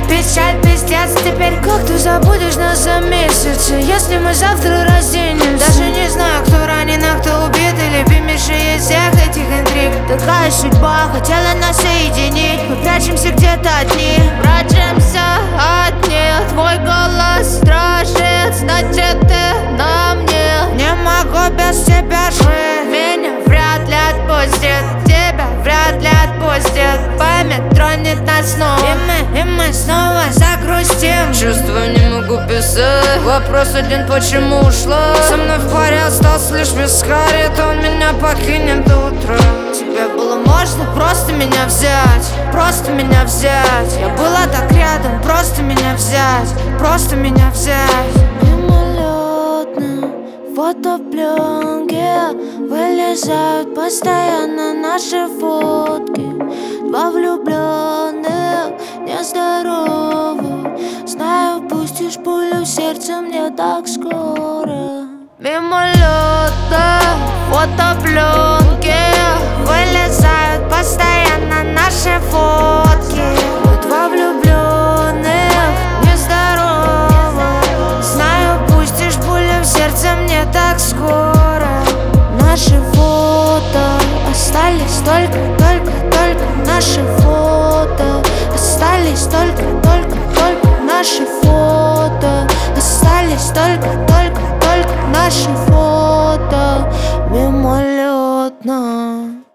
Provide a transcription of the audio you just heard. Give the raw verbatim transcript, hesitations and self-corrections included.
печаль, пиздец. Теперь как ты забудешь нас за месяц, если мы завтра разденемся? Даже не знаю, кто ранен, а кто убит, и любимейший из всех этих интриг. Такая судьба, хотела нас соединить. Мы прячемся где-то одни, прячемся одни. Твой голос дрожит, значит ты на мне. Не могу без тебя жить, меня вряд ли отпустит, тебя вряд ли отпустит. Память тронет нас снова, и мы, и мы снова загрустим. Чувства не могу писать, вопрос один, почему ушла? Со мной в паре остался лишь Вискарит, он меня покинет до утра. Тебе было можно просто меня взять, просто меня взять. Я была так рядом, просто меня взять, просто меня взять. Мимолетно фотопленки вылезают постоянно наши фотки. Два влюбленных нездоровы. Знаю, пустишь пулю в сердце мне так скоро. Мимолетно фотопленки вылезают постоянно наши фотки. Два влюбленных нездоровы. Знаю, пустишь пулю в сердце мне так скоро. Наши фото остались только, только, только наши фото. Остались только, только, только наши фото. Остались только, только, только наши фото. Мимолетно.